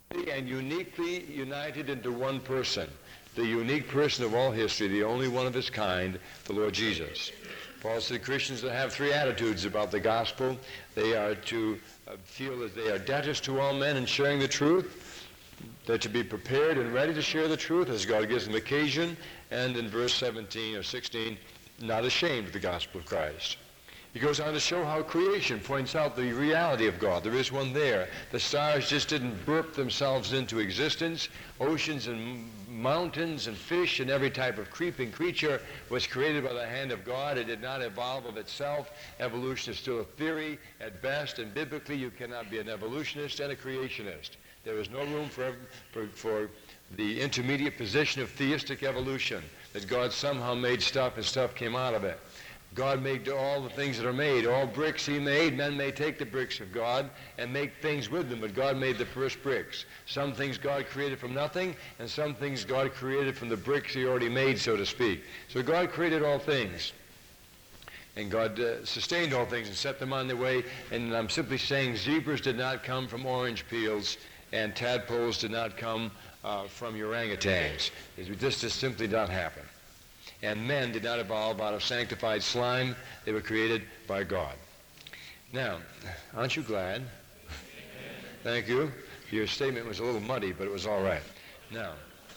and uniquely united into one person, the unique person of all history, the only one of his kind, the Lord Jesus. Paul said Christians that have three attitudes about the gospel. They are to feel that they are debtors to all men in sharing the truth. They're to be prepared and ready to share the truth as God gives them occasion. And in verse 17 or 16, not ashamed of the gospel of Christ. He goes on to show how creation points out the reality of God. There is one there. The stars just didn't burp themselves into existence. Oceans and mountains and fish and every type of creeping creature was created by the hand of God. It did not evolve of itself. Evolution is still a theory at best, and biblically you cannot be an evolutionist and a creationist. There is no room for the intermediate position of theistic evolution, that God somehow made stuff and stuff came out of it. God made all the things that are made. All bricks he made. Men may take the bricks of God and make things with them, but God made the first bricks. Some things God created from nothing, and some things God created from the bricks he already made, so to speak. So God created all things. And God sustained all things and set them on their way. And I'm simply saying zebras did not come from orange peels, and tadpoles did not come from orangutans. This just simply did not happen. And men did not evolve out of sanctified slime. They were created by God. Now, aren't you glad? Thank you. Your statement was a little muddy, but it was all right. Now,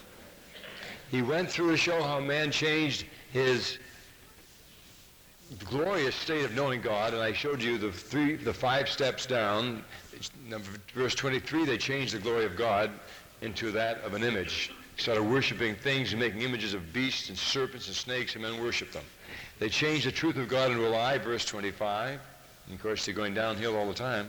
he went through to show how man changed his glorious state of knowing God, and I showed you the 5 steps down. Verse 23, they changed the glory of God into that of an image. Started worshiping things and making images of beasts and serpents and snakes, and men worshiped them. They changed the truth of God into a lie, verse 25. And of course, they're going downhill all the time.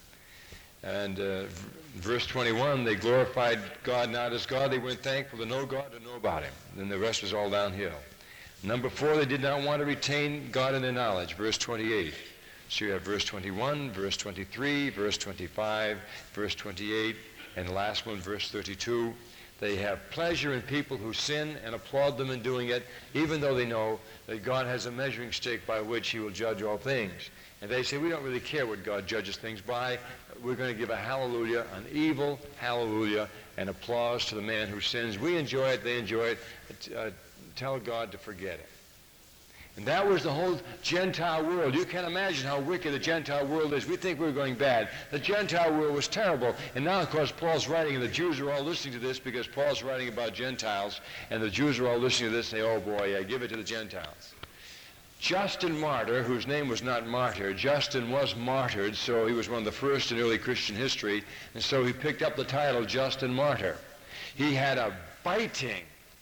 And verse 21, they glorified God not as God. They weren't thankful to know God, to know about him. And then the rest was all downhill. Number 4, they did not want to retain God in their knowledge, verse 28. So you have verse 21, verse 23, verse 25, verse 28, and the last one, verse 32. They have pleasure in people who sin and applaud them in doing it, even though they know that God has a measuring stick by which he will judge all things. And they say, we don't really care what God judges things by. We're going to give a hallelujah, an evil hallelujah, and applause to the man who sins. We enjoy it, they enjoy it. Tell God to forget it. And that was the whole Gentile world. You can't imagine how wicked the Gentile world is. We think we're going bad. The Gentile world was terrible. And now, of course, Paul's writing, and the Jews are all listening to this because Paul's writing about Gentiles, and the Jews are all listening to this and say, oh boy, yeah, give it to the Gentiles. Justin Martyr, whose name was not Martyr, Justin was martyred, so he was one of the first in early Christian history, and so he picked up the title Justin Martyr. He had a biting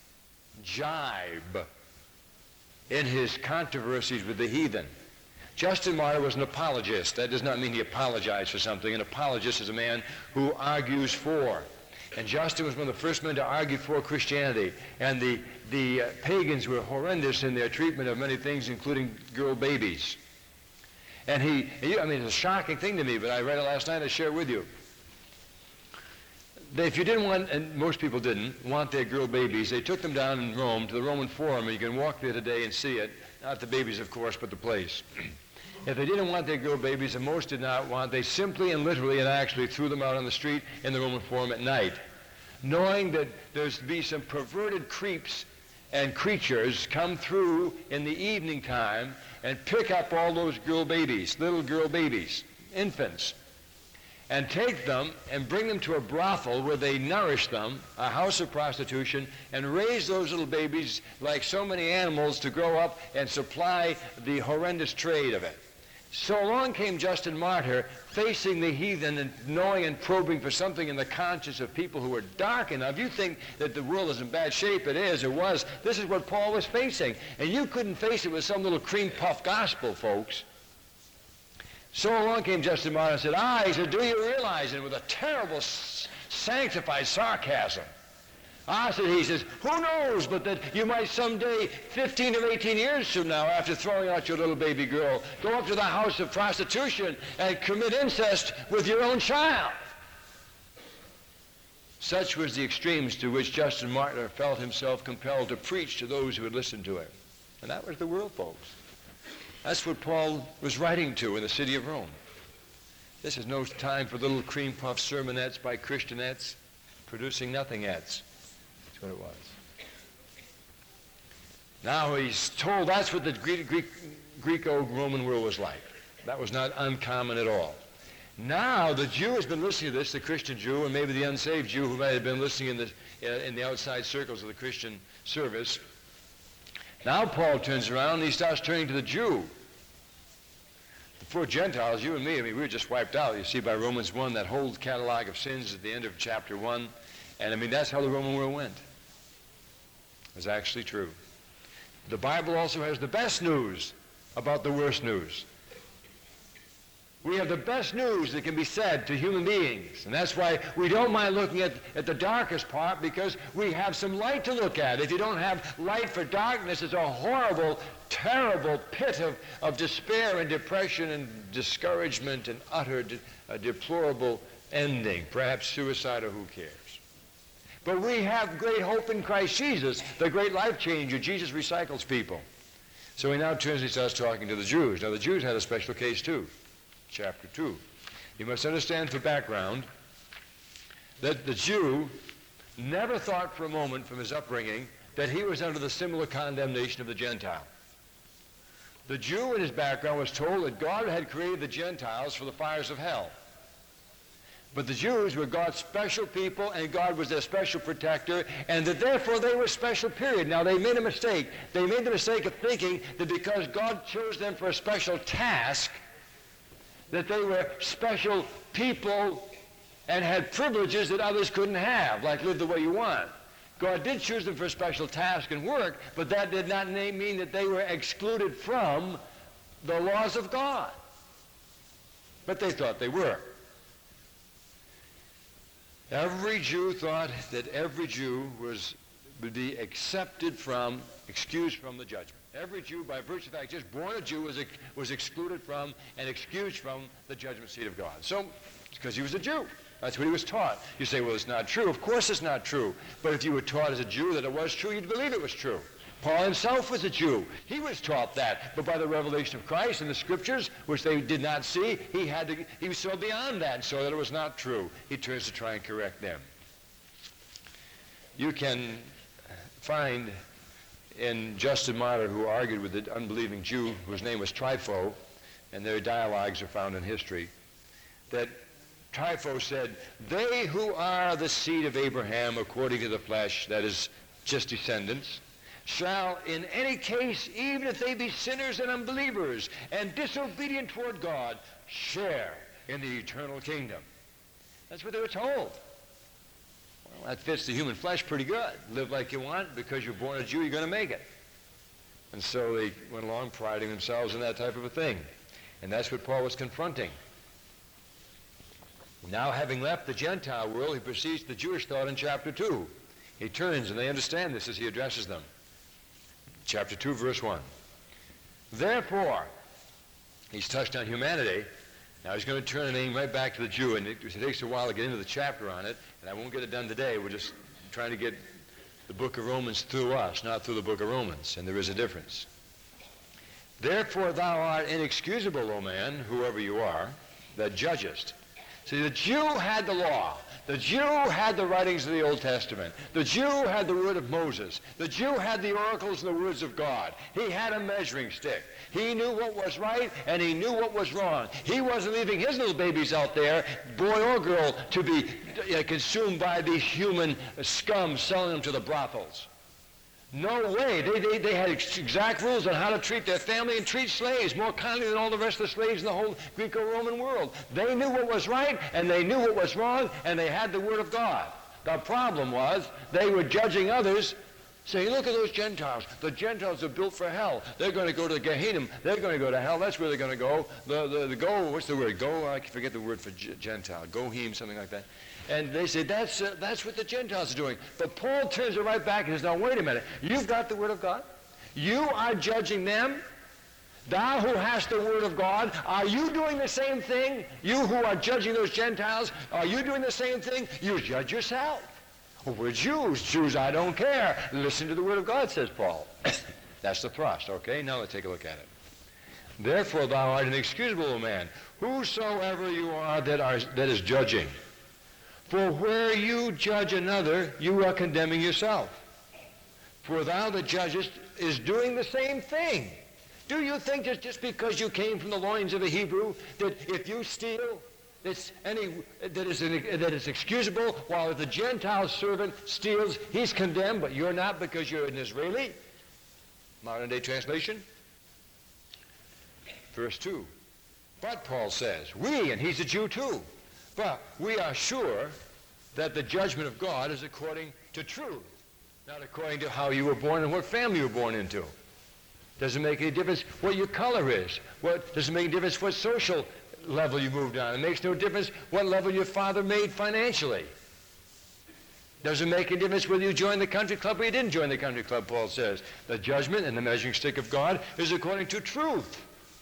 jibe in his controversies with the heathen. Justin Martyr was an apologist. That does not mean he apologized for something. An apologist is a man who argues for. And Justin was one of the first men to argue for Christianity. And the pagans were horrendous in their treatment of many things, including girl babies. And it's a shocking thing to me, but I read it last night. I share it with you. If you didn't want, and most people didn't, want their girl babies, they took them down in Rome to the Roman Forum, and you can walk there today and see it. Not the babies, of course, but the place. If they didn't want their girl babies, and most did not want, they simply and literally and actually threw them out on the street in the Roman Forum at night, knowing that there's to be some perverted creeps and creatures come through in the evening time and pick up all those girl babies, little girl babies, infants, and take them and bring them to a brothel where they nourish them, a house of prostitution, and raise those little babies like so many animals to grow up and supply the horrendous trade of it. So along came Justin Martyr, facing the heathen and knowing and probing for something in the conscience of people who were dark enough. You think that the world is in bad shape. It is. It was. This is what Paul was facing. And you couldn't face it with some little cream puff gospel, folks. So along came Justin Martyr and said, he said, do you realize, and with a terrible sanctified sarcasm, he says, who knows but that you might someday, 15 or 18 years from now, after throwing out your little baby girl, go up to the house of prostitution and commit incest with your own child. Such was the extremes to which Justin Martyr felt himself compelled to preach to those who would listen to him. And that was the world, folks. That's what Paul was writing to in the city of Rome. This is no time for little cream puff sermonettes by Christianettes. producing nothing else. That's what it was. Now he's told that's what the Greco-Roman world was like. That was not uncommon at all. Now the Jew has been listening to this, the Christian Jew, and maybe the unsaved Jew who might have been listening in the outside circles of the Christian service. Now Paul turns around and he starts turning to the Jew. The poor Gentiles, you and me, we were just wiped out. You see by Romans 1, that whole catalog of sins at the end of chapter 1. And that's how the Roman world went. It was actually true. The Bible also has the best news about the worst news. We have the best news that can be said to human beings. And that's why we don't mind looking at the darkest part, because we have some light to look at. If you don't have light for darkness, it's a horrible, terrible pit of despair and depression and discouragement and utter deplorable ending, perhaps suicide or who cares. But we have great hope in Christ Jesus, the great life changer. Jesus recycles people. So he now turns and starts talking to the Jews. Now the Jews had a special case too. Chapter 2. You must understand for background that the Jew never thought for a moment from his upbringing that he was under the similar condemnation of the Gentile. The Jew in his background was told that God had created the Gentiles for the fires of hell. But the Jews were God's special people, and God was their special protector, and that therefore they were special, period. Now they made a mistake. They made the mistake of thinking that because God chose them for a special task, that they were special people and had privileges that others couldn't have, like live the way you want. God did choose them for a special task and work, but that did not mean that they were excluded from the laws of God. But they thought they were. Every Jew thought that every Jew would be excused from the judgment. Every Jew, by virtue of the fact, just born a Jew, was excluded from and excused from the judgment seat of God. So, it's because he was a Jew. That's what he was taught. You say, well, it's not true. Of course it's not true. But if you were taught as a Jew that it was true, you'd believe it was true. Paul himself was a Jew. He was taught that. But by the revelation of Christ and the Scriptures, which they did not see, he was so beyond that, so that it was not true. He turns to try and correct them. You can find in Justin Martyr, who argued with the unbelieving Jew whose name was Trypho, and their dialogues are found in history, that Trypho said, they who are the seed of Abraham according to the flesh, that is, just descendants, shall in any case, even if they be sinners and unbelievers and disobedient toward God, share in the eternal kingdom. That's what they were told. Well, that fits the human flesh pretty good. Live like you want. Because you're born a Jew, you're going to make it. And so they went along priding themselves in that type of a thing. And that's what Paul was confronting. Now, having left the Gentile world, he proceeds to the Jewish thought in chapter 2. He turns, and they understand this as he addresses them. Chapter 2, verse 1. Therefore, he's touched on humanity. Now he's going to turn and aim right back to the Jew, and it takes a while to get into the chapter on it, and I won't get it done today. We're just trying to get the book of Romans through us, not through the book of Romans, and there is a difference. Therefore thou art inexcusable, O man, whoever you are, that judgest. See, the Jew had the law. The Jew had the writings of the Old Testament. The Jew had the word of Moses. The Jew had the oracles and the words of God. He had a measuring stick. He knew what was right and he knew what was wrong. He wasn't leaving his little babies out there, boy or girl, to be consumed by these human scum selling them to the brothels. No way. They had exact rules on how to treat their family and treat slaves more kindly than all the rest of the slaves in the whole Greco-Roman world. They knew what was right and they knew what was wrong, and they had the Word of God. The problem was they were judging others, saying, look at those Gentiles. The Gentiles are built for hell. They're going to go to Gehenna. They're going to go to hell. That's where they're going to go. The go, what's the word? Go, I forget the word for Gentile. Gohim, something like that. And they say, that's what the Gentiles are doing. But Paul turns it right back and says, now, wait a minute. You've got the Word of God. You are judging them. Thou who hast the Word of God, are you doing the same thing? You who are judging those Gentiles, are you doing the same thing? You judge yourself. Well, we're Jews. Jews, I don't care. Listen to the Word of God, says Paul. That's the thrust, okay? Now let's take a look at it. Therefore thou art inexcusable, O man, whosoever you are that is judging. For where you judge another, you are condemning yourself. For thou that judgest is doing the same thing. Do you think that just because you came from the loins of a Hebrew, that if you steal, that is excusable, while if the Gentile servant steals, he's condemned, but you're not because you're an Israeli? Modern day translation. Verse 2. But Paul says, we, and he's a Jew too, but we are sure that the judgment of God is according to truth, not according to how you were born and what family you were born into. Doesn't make any difference what your color is. Doesn't make any difference what social level you moved on. It makes no difference what level your father made financially. Doesn't make any difference whether you joined the country club or you didn't join the country club, Paul says. The judgment and the measuring stick of God is according to truth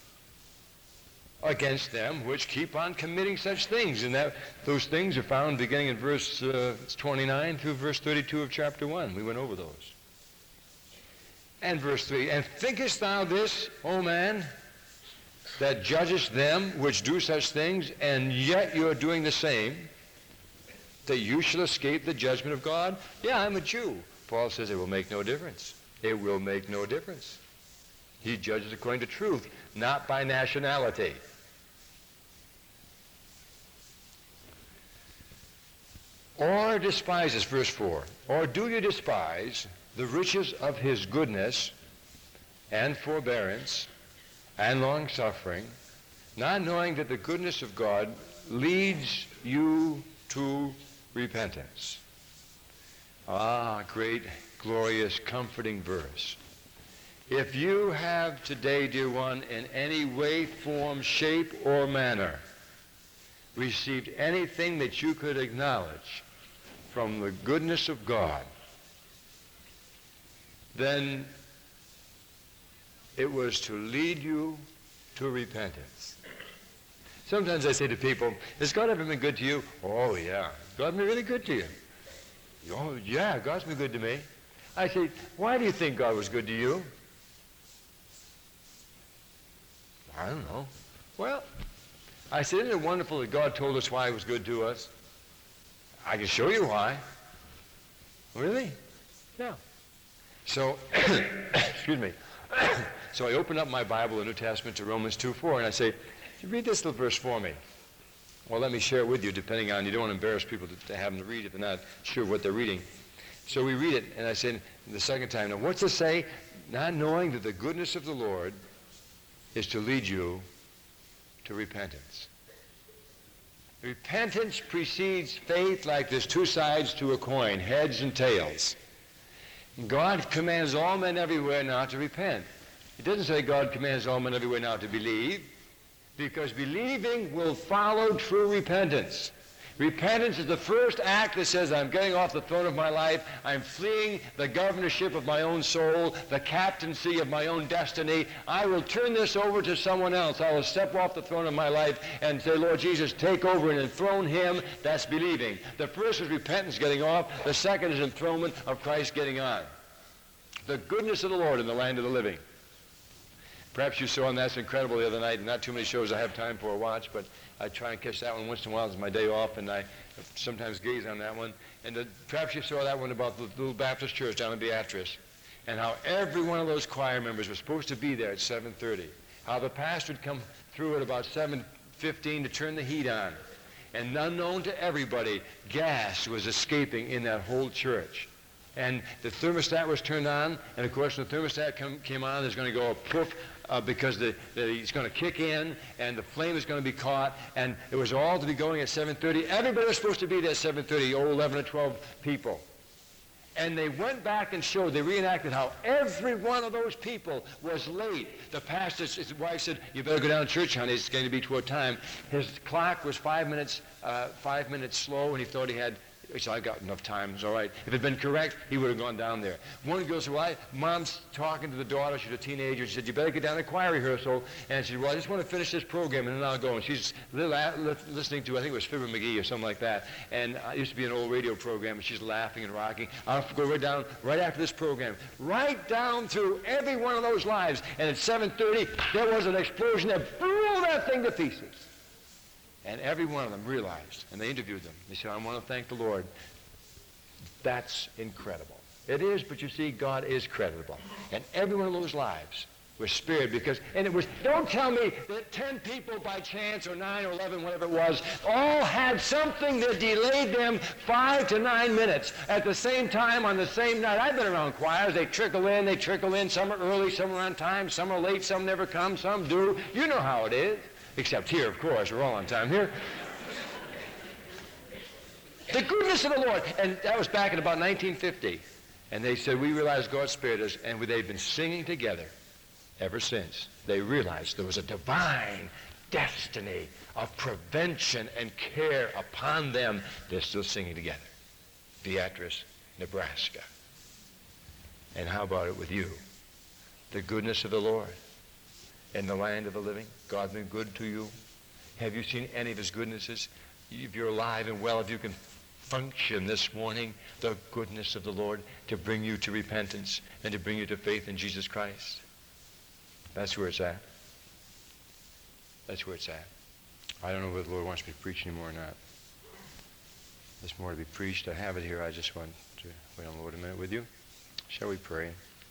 against them which keep on committing such things. And those things are found beginning in verse 29 through verse 32 of chapter 1. We went over those. And verse 3, and thinkest thou this, O man, that judgest them which do such things, and yet you are doing the same, that you shall escape the judgment of God? Yeah, I'm a Jew. Paul says it will make no difference. It will make no difference. He judges according to truth, not by nationality. Or despises, verse 4, or do you despise the riches of his goodness and forbearance and long-suffering, not knowing that the goodness of God leads you to repentance? Ah, great, glorious, comforting verse. If you have today, dear one, in any way, form, shape, or manner, received anything that you could acknowledge from the goodness of God, then it was to lead you to repentance. Sometimes I say to people, has God ever been good to you? Oh, yeah. God's been really good to you. Oh, yeah, God's been good to me. I say, why do you think God was good to you? I don't know. Well, I said, isn't it wonderful that God told us why he was good to us? I can show you why. Really? Yeah. So, excuse me. So I open up my Bible, the New Testament, to Romans 2:4, and I say, you read this little verse for me. Well, let me share it with you, depending on, you don't want to embarrass people to have them to read if they're not sure what they're reading. So we read it, and I said the second time, now what's it say? Not knowing that the goodness of the Lord is to lead you to repentance. Repentance precedes faith like there's two sides to a coin, heads and tails. God commands all men everywhere now to repent. It doesn't say God commands all men everywhere now to believe, because believing will follow true repentance. Repentance is the first act that says, I'm getting off the throne of my life, I'm fleeing the governorship of my own soul, the captaincy of my own destiny. I will turn this over to someone else. I will step off the throne of my life and say, Lord Jesus, take over and enthrone him. That's believing. The first is repentance, getting off. The second is enthronement of Christ, getting on. The goodness of the Lord in the land of the living. Perhaps you saw on That's Incredible the other night. Not too many shows I have time for or watch, but I try and catch that one once in a while. It's my day off, and I sometimes gaze on that one. And perhaps you saw that one about the little Baptist church down in Beatrice, and how every one of those choir members was supposed to be there at 7:30. How the pastor would come through at about 7:15 to turn the heat on. And unknown to everybody, gas was escaping in that whole church. And the thermostat was turned on, and of course when the thermostat came on, there's going to go a poof, because it's going to kick in, and the flame is going to be caught, and it was all to be going at 7:30. Everybody was supposed to be there at 7:30, 11 or 12 people. And they went back and showed, they reenacted how every one of those people was late. The pastor, his wife said, you better go down to church, honey, it's going to be toward time. His clock was 5 minutes slow, and he thought he had, he said, I got enough time, it's all right. If it had been correct, he would have gone down there. One girl said, well, Mom's talking to the daughter, she's a teenager, she said, you better get down to choir rehearsal. And she said, well, I just want to finish this program, and then I'll go. And she's listening to, I think it was Fibber McGee or something like that. And it used to be an old radio program, and she's laughing and rocking. I'll go right down, right after this program, right down through every one of those lives. And at 7:30, there was an explosion that blew that thing to pieces. And every one of them realized, and they interviewed them. They said, I want to thank the Lord. That's incredible. It is, but you see, God is creditable. And every one of those lives was spared because, and it was, don't tell me that 10 people by chance, or 9 or 11, whatever it was, all had something that delayed them 5 to 9 minutes at the same time on the same night. I've been around choirs. They trickle in. Some are early, some are on time, some are late, some never come, some do. You know how it is. Except here, of course. We're all on time here. The goodness of the Lord. And that was back in about 1950. And they said, we realized God spared us, and they've been singing together ever since. They realized there was a divine destiny of prevention and care upon them. They're still singing together. Beatrice, Nebraska. And how about it with you? The goodness of the Lord in the land of the living. God's been good to you. Have you seen any of his goodnesses? If you're alive and well, if you can function this morning, the goodness of the Lord to bring you to repentance and to bring you to faith in Jesus Christ. That's where it's at. That's where it's at. I don't know whether the Lord wants me to preach anymore or not. There's more to be preached. I have it here. I just want to wait on the Lord a minute with you. Shall we pray?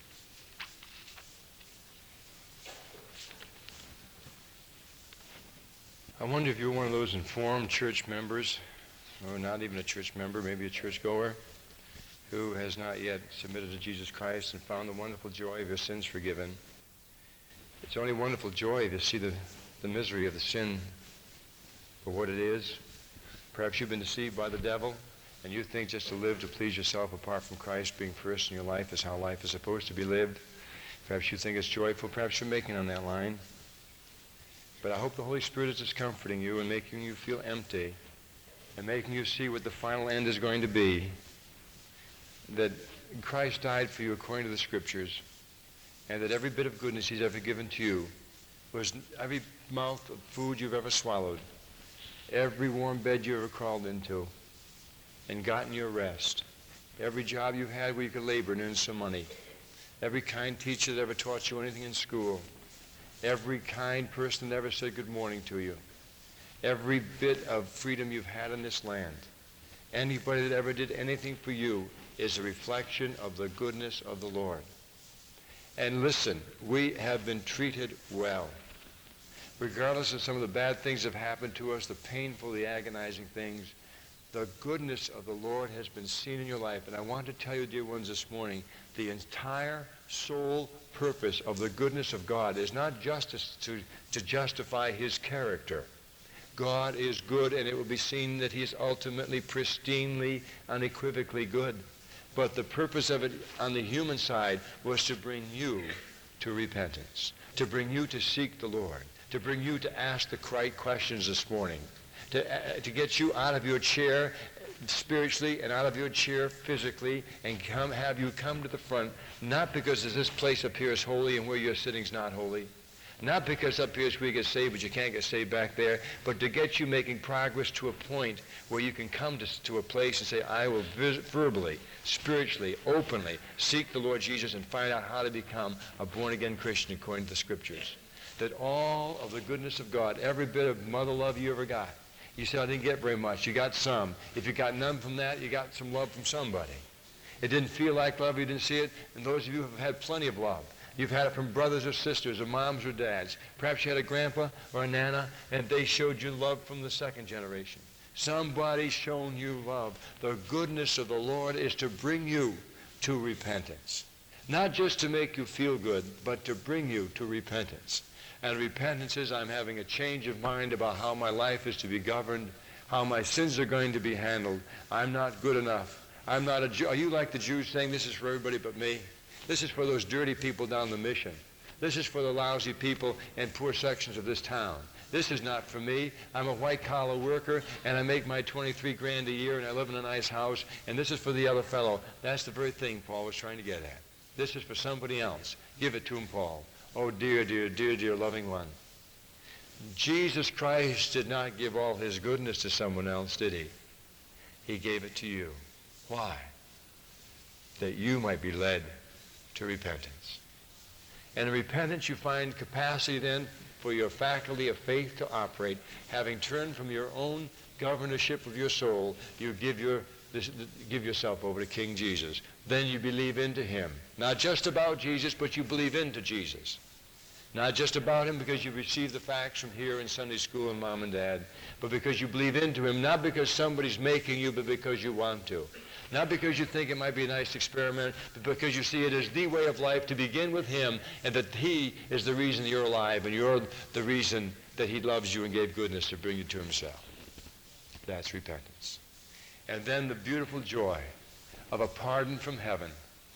I wonder if you're one of those informed church members, or not even a church member, maybe a churchgoer, who has not yet submitted to Jesus Christ and found the wonderful joy of your sins forgiven. It's only wonderful joy to see the misery of the sin for what it is. Perhaps you've been deceived by the devil, and you think just to live to please yourself apart from Christ being first in your life is how life is supposed to be lived. Perhaps you think it's joyful. Perhaps you're making on that line. But I hope the Holy Spirit is just comforting you and making you feel empty and making you see what the final end is going to be. That Christ died for you according to the Scriptures, and that every bit of goodness he's ever given to you was every mouth of food you've ever swallowed, every warm bed you ever crawled into and gotten your rest, every job you've had where you could labor and earn some money, every kind teacher that ever taught you anything in school, every kind person that ever said good morning to you, every bit of freedom you've had in this land, anybody that ever did anything for you is a reflection of the goodness of the Lord. And listen, we have been treated well. Regardless of some of the bad things that have happened to us, the painful, the agonizing things, the goodness of the Lord has been seen in your life. And I want to tell you, dear ones, this morning, the entire sole purpose of the goodness of God is not just to justify his character. God is good, and it will be seen that he is ultimately, pristinely, unequivocally good. But the purpose of it on the human side was to bring you to repentance, to bring you to seek the Lord, to bring you to ask the right questions this morning, to get you out of your chair spiritually and out of your chair physically and have you come to the front, not because this place up here is holy and where you're sitting is not holy, not because up here is where you get saved but you can't get saved back there, but to get you making progress to a point where you can come to a place and say, I will verbally, spiritually, openly seek the Lord Jesus and find out how to become a born-again Christian according to the Scriptures. That all of the goodness of God, every bit of mother love you ever got, you said, I didn't get very much. You got some. If you got none from that, you got some love from somebody. It didn't feel like love. You didn't see it. And those of you who have had plenty of love, you've had it from brothers or sisters or moms or dads. Perhaps you had a grandpa or a nana, and they showed you love from the second generation. Somebody's shown you love. The goodness of the Lord is to bring you to repentance. Not just to make you feel good, but to bring you to repentance. And repentance is I'm having a change of mind about how my life is to be governed, how my sins are going to be handled. I'm not good enough. I'm not a Jew. Are you like the Jews saying this is for everybody but me? This is for those dirty people down the mission. This is for the lousy people in poor sections of this town. This is not for me. I'm a white-collar worker, and I make my 23 grand a year, and I live in a nice house, and this is for the other fellow. That's the very thing Paul was trying to get at. This is for somebody else. Give it to him, Paul. Oh, dear, dear, dear, dear loving one. Jesus Christ did not give all his goodness to someone else, did he? He gave it to you. Why? That you might be led to repentance. And in repentance you find capacity then for your faculty of faith to operate. Having turned from your own governorship of your soul, you give yourself over to King Jesus. Then you believe into him. Not just about Jesus, but you believe into Jesus. Not just about him because you received the facts from here in Sunday school and mom and dad, but because you believe into him, not because somebody's making you, but because you want to. Not because you think it might be a nice experiment, but because you see it as the way of life to begin with him, and that he is the reason you're alive, and you're the reason that he loves you and gave goodness to bring you to himself. That's repentance. And then the beautiful joy of a pardon from heaven,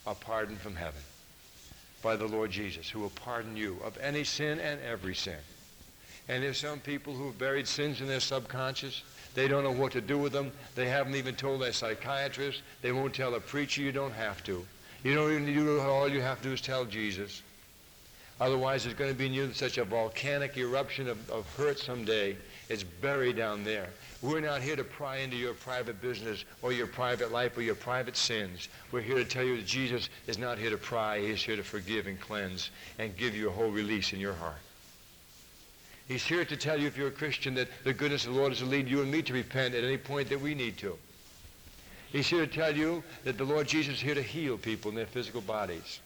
by the Lord Jesus, who will pardon you of any sin and every sin. And there's some people who have buried sins in their subconscious. They don't know what to do with them. They haven't even told their psychiatrist. They won't tell a preacher. You don't have to. You don't even do it. All you have to do is tell Jesus. Otherwise, there's going to be in you such a volcanic eruption of hurt someday. It's buried down there. We're not here to pry into your private business or your private life or your private sins. We're here to tell you that Jesus is not here to pry. He's here to forgive and cleanse and give you a whole release in your heart. He's here to tell you, if you're a Christian, that the goodness of the Lord is to lead you and me to repent at any point that we need to. He's here to tell you that the Lord Jesus is here to heal people in their physical bodies.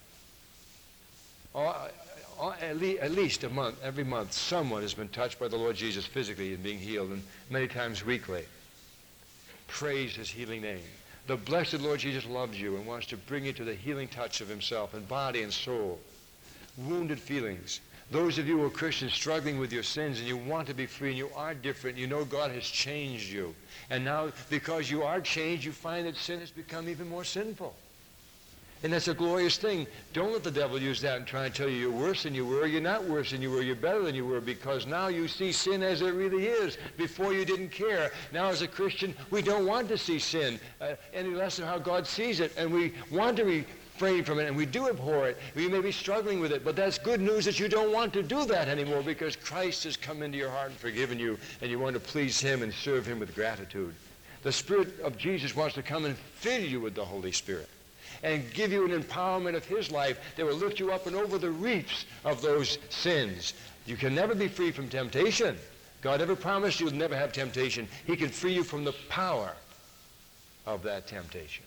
At least a month, every month, someone has been touched by the Lord Jesus physically and being healed, and many times weekly. Praise his healing name. The blessed Lord Jesus loves you and wants to bring you to the healing touch of himself in body and soul. Wounded feelings. Those of you who are Christians struggling with your sins and you want to be free and you are different, you know God has changed you. And now, because you are changed, you find that sin has become even more sinful. And that's a glorious thing. Don't let the devil use that and try and tell you you're worse than you were. You're not worse than you were. You're better than you were, because now you see sin as it really is. Before you didn't care. Now as a Christian, we don't want to see sin any less than how God sees it. And we want to refrain from it, and we do abhor it. We may be struggling with it, but that's good news that you don't want to do that anymore, because Christ has come into your heart and forgiven you, and you want to please him and serve him with gratitude. The Spirit of Jesus wants to come and fill you with the Holy Spirit and give you an empowerment of his life that will lift you up and over the reefs of those sins. You can never be free from temptation. God never promised you'll never have temptation. He can free you from the power of that temptation.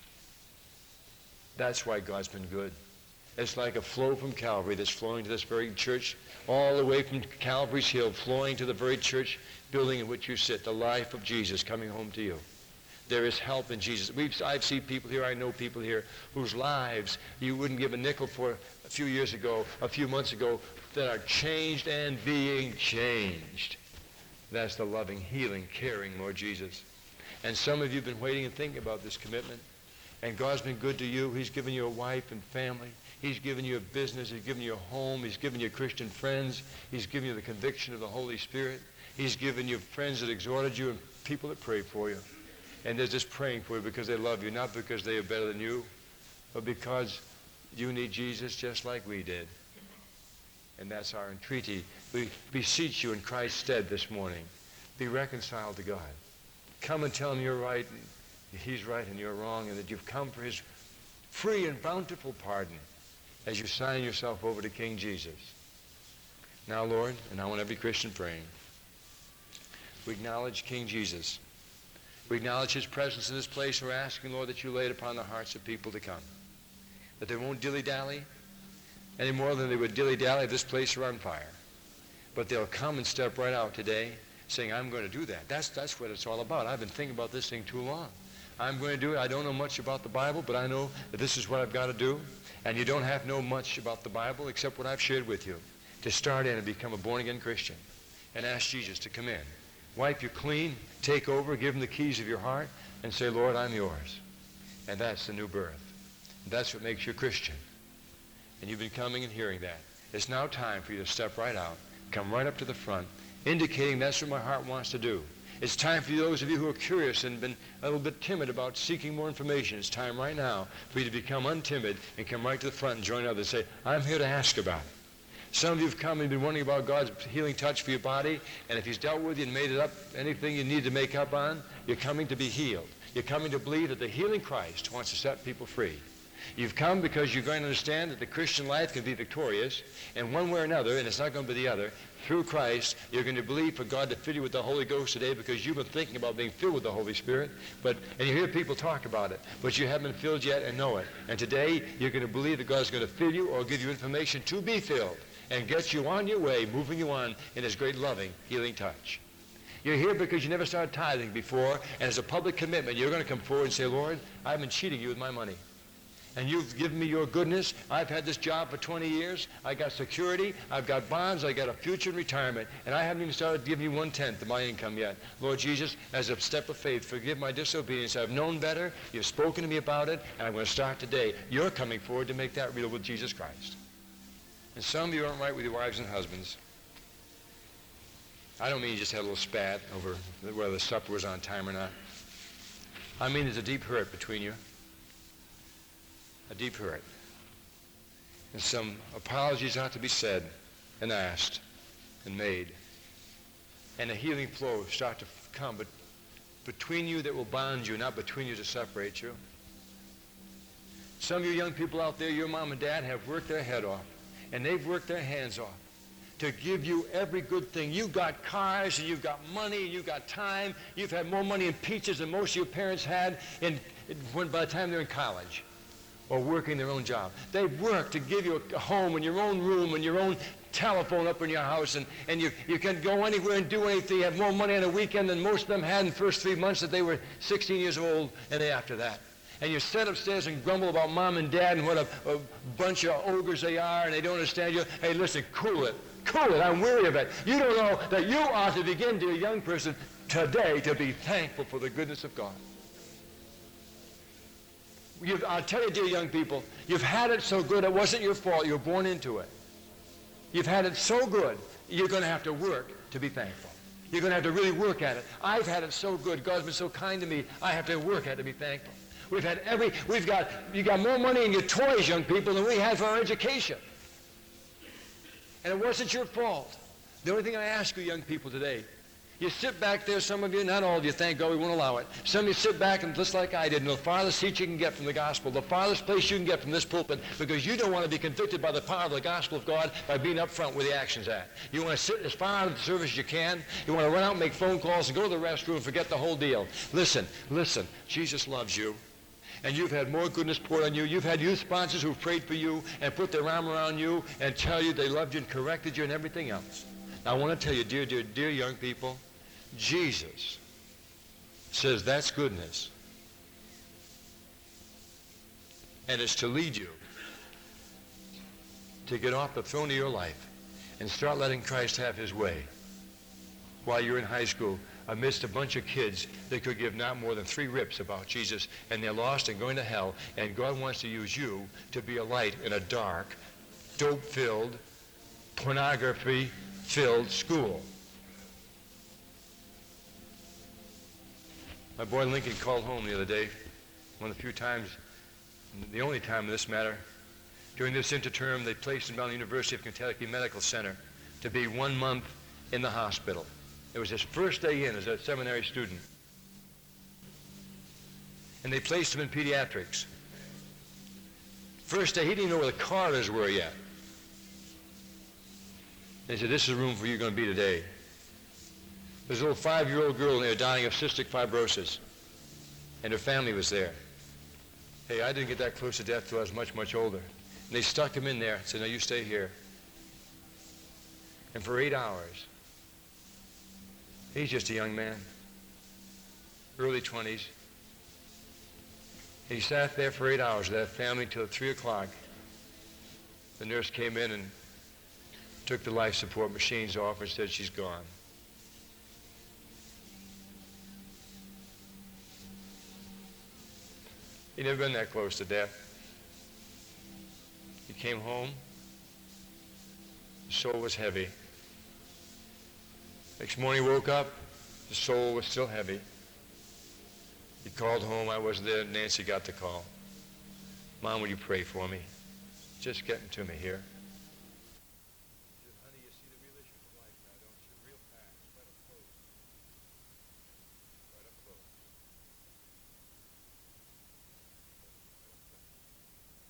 That's why God's been good. It's like a flow from Calvary that's flowing to this very church, all the way from Calvary's hill, flowing to the very church building in which you sit, the life of Jesus coming home to you. There is help in Jesus. I've seen people here, I know people here, whose lives you wouldn't give a nickel for a few months ago, that are changed and being changed. That's the loving, healing, caring Lord Jesus. And some of you have been waiting and thinking about this commitment. And God's been good to you. He's given you a wife and family. He's given you a business. He's given you a home. He's given you Christian friends. He's given you the conviction of the Holy Spirit. He's given you friends that exhorted you and people that prayed for you. And they're just praying for you because they love you, not because they are better than you, but because you need Jesus just like we did. And that's our entreaty. We beseech you in Christ's stead this morning. Be reconciled to God. Come and tell him you're right, and he's right, and you're wrong, and that you've come for his free and bountiful pardon as you sign yourself over to King Jesus. Now, Lord, and I want every Christian praying, we acknowledge King Jesus. We acknowledge his presence in this place. We're asking, Lord, that you lay it upon the hearts of people to come. That they won't dilly-dally any more than they would dilly-dally if this place were on fire. But they'll come and step right out today saying, I'm going to do that. That's what it's all about. I've been thinking about this thing too long. I'm going to do it. I don't know much about the Bible, but I know that this is what I've got to do. And you don't have to know much about the Bible except what I've shared with you to start in and become a born-again Christian and ask Jesus to come in. Wipe you clean, take over, give him the keys of your heart, and say, Lord, I'm yours. And that's the new birth. That's what makes you a Christian. And you've been coming and hearing that. It's now time for you to step right out, come right up to the front, indicating that's what my heart wants to do. It's time for those of you who are curious and been a little bit timid about seeking more information. It's time right now for you to become untimid and come right to the front and join others and say, I'm here to ask about it. Some of you have come and been wondering about God's healing touch for your body, and if he's dealt with you and made it up, anything you need to make up on, you're coming to be healed. You're coming to believe that the healing Christ wants to set people free. You've come because you're going to understand that the Christian life can be victorious, and one way or another, and it's not going to be the other, through Christ, you're going to believe for God to fill you with the Holy Ghost today because you've been thinking about being filled with the Holy Spirit, and you hear people talk about it, but you haven't been filled yet and know it. And today, you're going to believe that God's going to fill you or give you information to be filled and get you on your way, moving you on in his great loving, healing touch. You're here because you never started tithing before, and as a public commitment, you're going to come forward and say, Lord, I've been cheating you with my money. And you've given me your goodness. I've had this job for 20 years. I got security. I've got bonds. I got a future in retirement. And I haven't even started giving you 1/10 of my income yet. Lord Jesus, as a step of faith, forgive my disobedience. I've known better. You've spoken to me about it, and I'm going to start today. You're coming forward to make that real with Jesus Christ. And some of you aren't right with your wives and husbands. I don't mean you just had a little spat over whether the supper was on time or not. I mean there's a deep hurt between you. A deep hurt. And some apologies ought to be said and asked and made. And a healing flow start to come but between you that will bond you, not between you to separate you. Some of you young people out there, your mom and dad have worked their head off, and they've worked their hands off to give you every good thing. You've got cars, and you've got money, and you've got time. You've had more money in peaches than most of your parents had by the time they're in college or working their own job. They've worked to give you a home and your own room and your own telephone up in your house, and you can go anywhere and do anything. You have more money on a weekend than most of them had in the first 3 months that they were 16 years old and after that. And you sit upstairs and grumble about mom and dad and what a bunch of ogres they are, and they don't understand you. Hey, listen, cool it. Cool it. I'm weary of it. You don't know that you ought to begin, dear young person, today to be thankful for the goodness of God. I'll tell you, dear young people, you've had it so good it wasn't your fault. You were born into it. You've had it so good, you're going to have to work to be thankful. You're going to have to really work at it. I've had it so good. God's been so kind to me. I have to work at it to be thankful. You got more money in your toys, young people, than we had for our education. And it wasn't your fault. The only thing I ask you, young people, today, you sit back there, some of you, not all of you, thank God we won't allow it. Some of you sit back and just like I did, and the farthest seat you can get from the gospel, the farthest place you can get from this pulpit, because you don't want to be convicted by the power of the gospel of God by being up front where the action's at. You want to sit as far out of the service as you can. You want to run out and make phone calls and go to the restroom and forget the whole deal. Listen, Jesus loves you. And you've had more goodness poured on you. You've had youth sponsors who've prayed for you and put their arm around you and tell you they loved you and corrected you and everything else. Now, I want to tell you, dear young people, Jesus says that's goodness. And it's to lead you to get off the throne of your life and start letting Christ have his way while you're in high school amidst a bunch of kids that could give not more than 3 rips about Jesus, and they're lost and going to hell, and God wants to use you to be a light in a dark, dope-filled, pornography-filled school. My boy Lincoln called home the other day, one of the few times, the only time in this matter. During this interterm, they placed him down at the University of Kentucky Medical Center to be 1 month in the hospital. It was his first day in as a seminary student. And they placed him in pediatrics. First day, he didn't even know where the corridors were yet. They said, this is the room where you're going to be today. There's a little 5-year-old girl in there dying of cystic fibrosis, and her family was there. Hey, I didn't get that close to death till I was much, much older. And they stuck him in there and said, no, you stay here. And for 8 hours, he's just a young man, early 20s. He sat there for 8 hours with that family until 3 o'clock. The nurse came in and took the life support machines off and said she's gone. He'd never been that close to death. He came home. His soul was heavy. Next morning he woke up. His soul was still heavy. He called home. I wasn't there. Nancy got the call. Mom, will you pray for me? Just getting to me here. Honey, you see the real issue of life now, don't you? Real fast. Right up close. Right up close.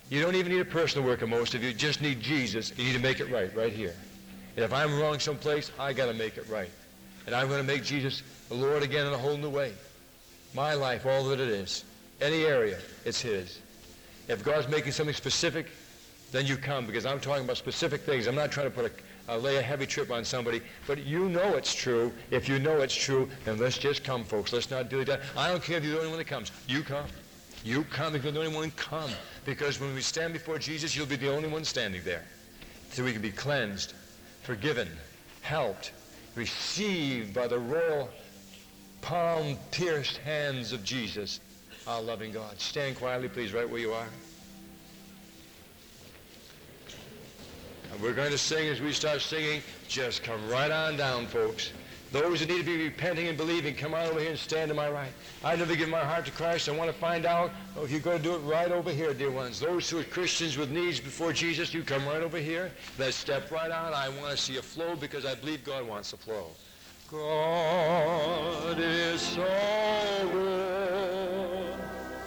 You don't even need a personal worker, most of you. You just need Jesus. You need to make it right here. And if I'm wrong someplace, I got to make it right. And I'm going to make Jesus the Lord again in a whole new way. My life, all that it is. Any area, it's his. If God's making something specific, then you come, because I'm talking about specific things. I'm not trying to lay a heavy trip on somebody, but you know it's true. If you know it's true, then let's just come, folks. Let's not do that. I don't care if you're the only one that comes. You come. You come if you're the only one, come. Because when we stand before Jesus, you'll be the only one standing there. So we can be cleansed, forgiven, helped, received by the royal palm-pierced hands of Jesus, our loving God. Stand quietly, please, right where you are. And we're going to sing. As we start singing, just come right on down, folks. Those who need to be repenting and believing, come on over here and stand to my right. I never give my heart to Christ. I want to find out if you're going to do it right over here, dear ones. Those who are Christians with needs before Jesus, you come right over here. Let's step right on. I want to see a flow, because I believe God wants a flow. God is so good.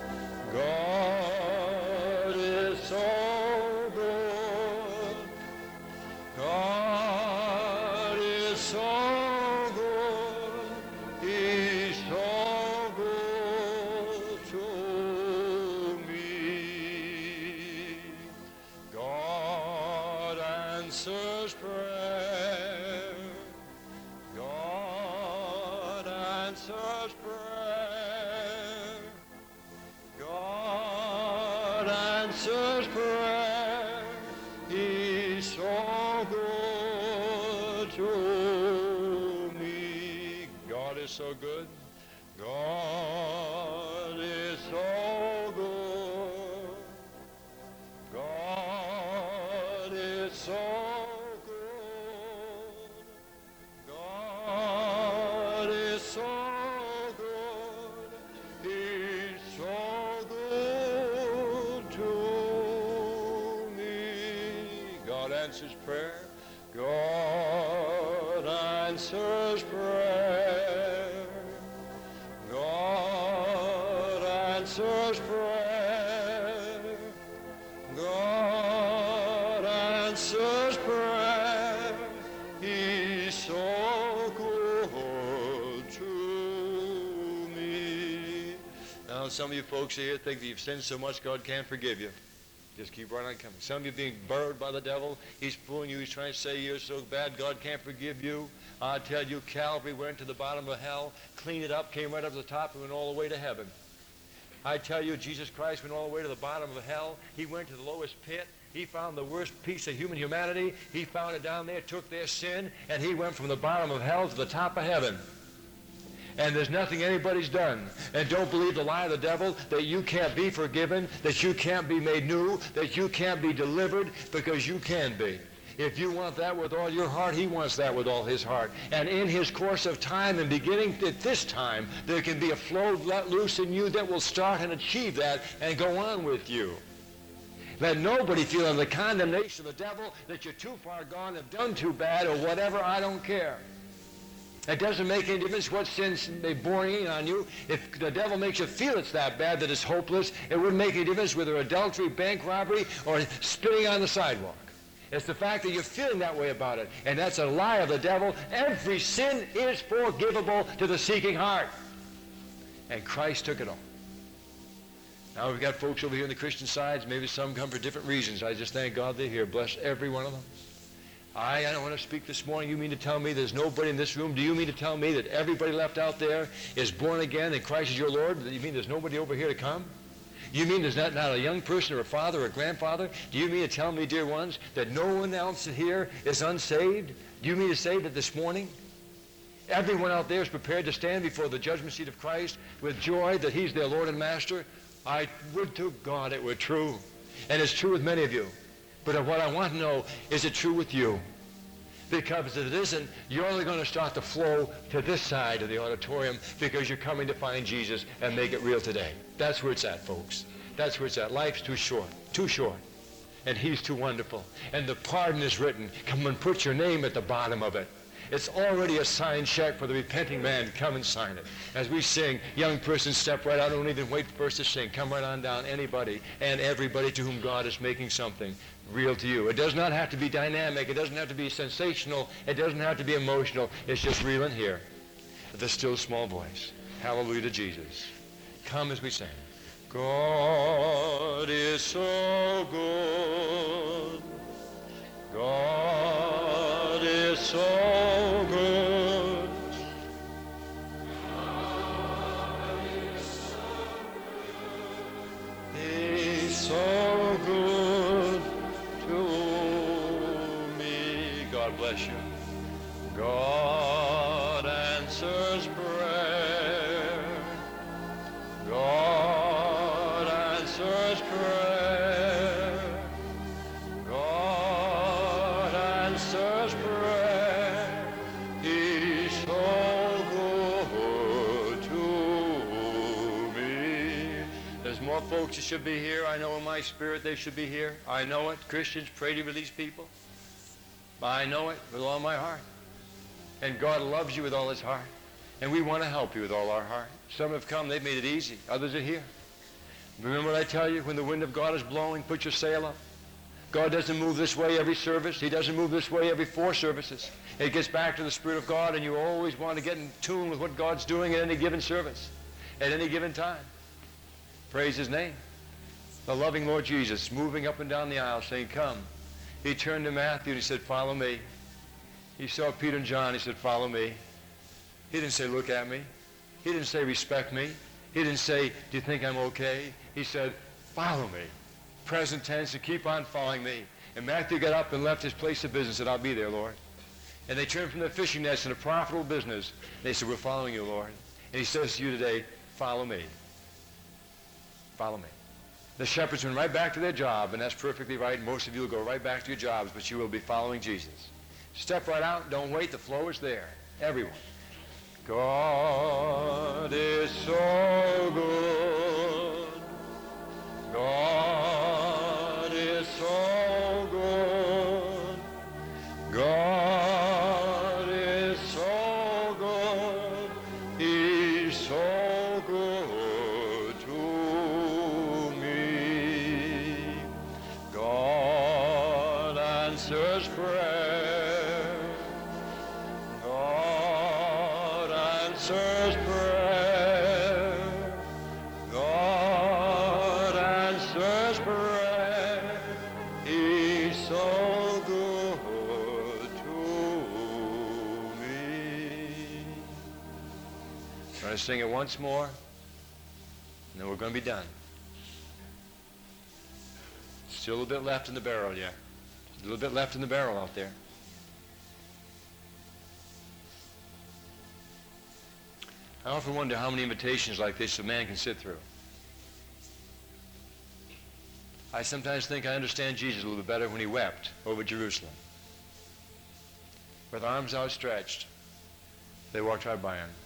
God is so good. God is so good. He's so good to me. God answers prayer. God answers prayer. God answers prayer. He's so good to me. God is so good. God is so good. God is so good. God is so good. He's so good to me. God answers prayer. God answers prayer. God answers prayer. God answers prayer. He's so good to me. Now, some of you folks here think that you've sinned so much God can't forgive you. Just keep right on coming. Some of you being burrowed by the devil. He's fooling you. He's trying to say you're so bad God can't forgive you. I tell you, Calvary went to the bottom of hell, cleaned it up, came right up to the top, and went all the way to heaven. I tell you, Jesus Christ went all the way to the bottom of hell. He went to the lowest pit. He found the worst piece of human humanity. He found it down there, took their sin, and he went from the bottom of hell to the top of heaven. And there's nothing anybody's done. And don't believe the lie of the devil that you can't be forgiven, that you can't be made new, that you can't be delivered, because you can be. If you want that with all your heart, he wants that with all his heart. And in his course of time, and beginning at this time, there can be a flow let loose in you that will start and achieve that and go on with you. Let nobody feel under the condemnation of the devil that you're too far gone, have done too bad, or whatever. I don't care. It doesn't make any difference what sins they're boring in on you. If the devil makes you feel it's that bad, that it's hopeless, it wouldn't make any difference whether adultery, bank robbery, or spitting on the sidewalk. It's the fact that you're feeling that way about it. And that's a lie of the devil. Every sin is forgivable to the seeking heart. And Christ took it all. Now we've got folks over here on the Christian sides. Maybe some come for different reasons. I just thank God they're here. Bless every one of them. I don't want to speak this morning. You mean to tell me there's nobody in this room? Do you mean to tell me that everybody left out there is born again and Christ is your Lord? Do you mean there's nobody over here to come? You mean there's not a young person or a father or a grandfather? Do you mean to tell me, dear ones, that no one else here is unsaved? Do you mean to say that this morning everyone out there is prepared to stand before the judgment seat of Christ with joy that he's their Lord and Master? I would to God it were true. And it's true with many of you. But what I want to know, is it true with you? Because if it isn't, you're only going to start to flow to this side of the auditorium because you're coming to find Jesus and make it real today. That's where it's at, folks. That's where it's at. Life's too short. Too short. And he's too wonderful. And the pardon is written. Come and put your name at the bottom of it. It's already a signed check for the repenting man to come and sign it. As we sing, young person, step right out. Don't even wait for us to sing. Come right on down. Anybody and everybody to whom God is making something real to you. It does not have to be dynamic. It doesn't have to be sensational. It doesn't have to be emotional. It's just real in here. The still small voice. Hallelujah to Jesus. Come as we sing. God is so good. God is so good. He's so good to me. God bless you. God answers prayer. God answers prayer. God answers prayer. He's so good to me. There's more folks that should be here. I know in my spirit they should be here. I know it. Christians, pray for these people. I know it with all my heart. And God loves you with all his heart. And we want to help you with all our heart. Some have come, they've made it easy. Others are here. Remember what I tell you? When the wind of God is blowing, put your sail up. God doesn't move this way every service. He doesn't move this way every 4 services. It gets back to the Spirit of God, and you always want to get in tune with what God's doing at any given service, at any given time. Praise his name. The loving Lord Jesus moving up and down the aisle saying, come. He turned to Matthew and he said, follow me. He saw Peter and John. He said, follow me. He didn't say, look at me. He didn't say, respect me. He didn't say, do you think I'm okay? He said, follow me. Present tense, and keep on following me. And Matthew got up and left his place of business and said, I'll be there, Lord. And they turned from their fishing nets into profitable business. They said, we're following you, Lord. And he says to you today, follow me. Follow me. The shepherds went right back to their job, and that's perfectly right. Most of you will go right back to your jobs, but you will be following Jesus. Step right out. Don't wait. The flow is there. Everyone. God is so good. God is so good. God is so good. He's so good to me. God answers prayer. Answers prayer. God answers prayer. He's so good to me. I'm going to sing it once more, and then we're going to be done. Still a little bit left in the barrel yet. A little bit left in the barrel out there. I often wonder how many invitations like this a man can sit through. I sometimes think I understand Jesus a little bit better when he wept over Jerusalem. With arms outstretched, they walked right by him.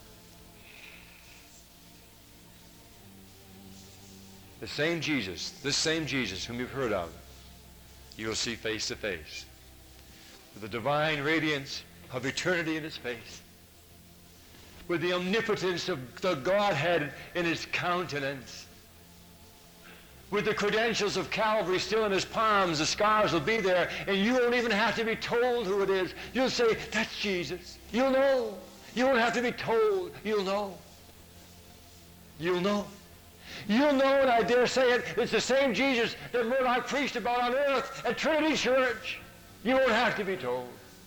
The same Jesus, this same Jesus whom you've heard of, you'll see face to face. With the divine radiance of eternity in his face. With the omnipotence of the Godhead in his countenance. With the credentials of Calvary still in his palms, the scars will be there, and you won't even have to be told who it is. You'll say, that's Jesus. You'll know. You won't have to be told. You'll know. You'll know. You'll know, and I dare say it, it's the same Jesus that Murdoch preached about on earth at Trinity Church. You won't have to be told.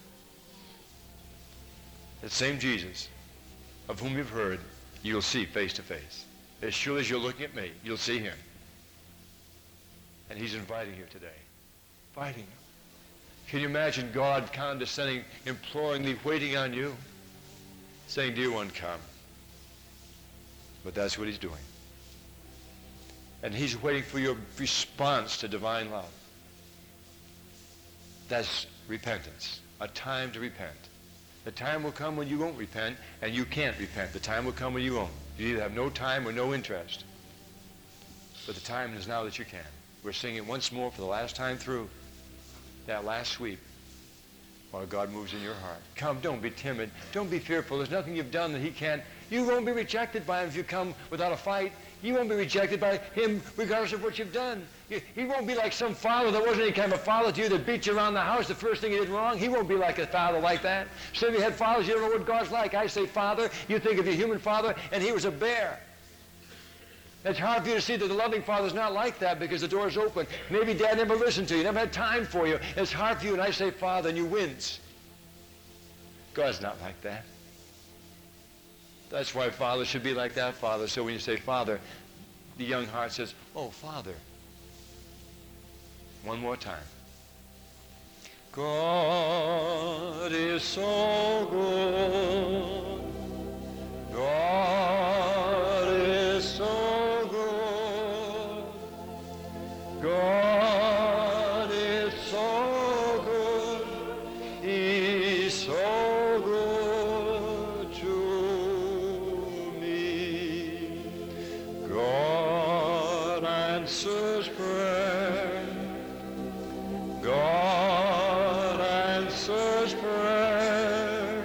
The same Jesus of whom you've heard, you'll see face to face. As sure as you're looking at me, you'll see him. And he's inviting you today. Inviting you. Can you imagine God condescending, imploringly waiting on you, saying, dear one, come. But that's what he's doing. And he's waiting for your response to divine love. That's repentance, a time to repent. The time will come when you won't repent, and you can't repent. The time will come when you won't. You either have no time or no interest. But the time is now that you can. We're singing once more for the last time through that last sweep. while God moves in your heart. Come, don't be timid. Don't be fearful. There's nothing you've done that he can't. You won't be rejected by him if you come without a fight. You won't be rejected by him regardless of what you've done. He won't be like some father that wasn't any kind of a father to you that beat you around the house the first thing he did wrong. He won't be like a father like that. Some of you had fathers, you don't know what God's like. I say father, you think of your human father, and he was a bear. It's hard for you to see that the loving father's not like that because the door's open. Maybe dad never listened to you, never had time for you. It's hard for you, and I say father, and you wince. God's not like that. That's why father should be like that, father. So when you say father, the young heart says, oh, father. One more time. God is so good. God is so good. God is so good. He's so good to me. God answers prayer. God answers prayer.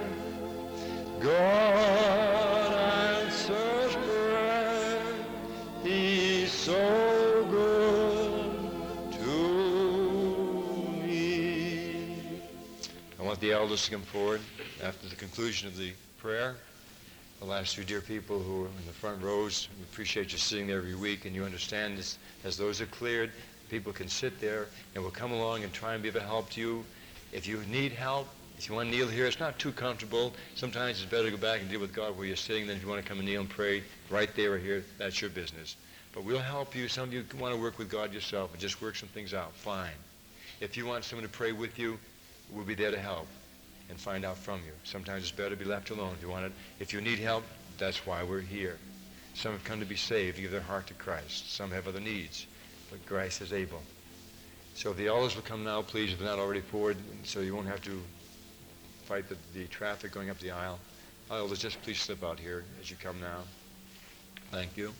God answers prayer. He's so good to me. I want the elders to come forward after the conclusion of the prayer. The last two dear people who are in the front rows, we appreciate you sitting there every week, and you understand this. As those are cleared, people can sit there, and we'll come along and try and be of help to you. If you need help, if you want to kneel here, it's not too comfortable. Sometimes it's better to go back and deal with God where you're sitting than if you want to come and kneel and pray right there or here. That's your business. But we'll help you. Some of you want to work with God yourself and just work some things out. Fine. If you want someone to pray with you, we'll be there to help and find out from you. Sometimes it's better to be left alone if you want it. If you need help, that's why we're here. Some have come to be saved, to give their heart to Christ. Some have other needs, but Christ is able. So if the elders will come now, please, if they're not already forward, so you won't have to fight the traffic going up the aisle. Elders, just please slip out here as you come now. Thank you.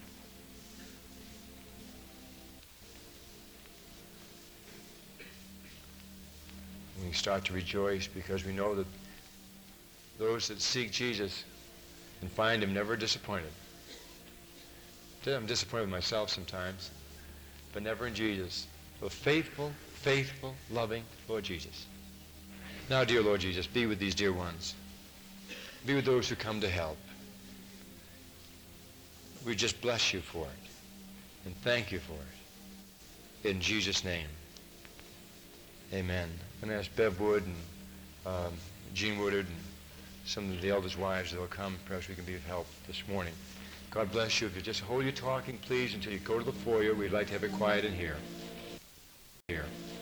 We start to rejoice because we know that those that seek Jesus and find him never disappointed. I'm disappointed with myself sometimes, but never in Jesus. The faithful, faithful, loving Lord Jesus. Now, dear Lord Jesus, be with these dear ones. Be with those who come to help. We just bless you for it and thank you for it. In Jesus' name, amen. I'm going to ask Bev Wood and Jean Woodard and some of the elders' wives that will come. Perhaps we can be of help this morning. God bless you. If you just hold your talking, please, until you go to the foyer. We'd like to have it quiet in here.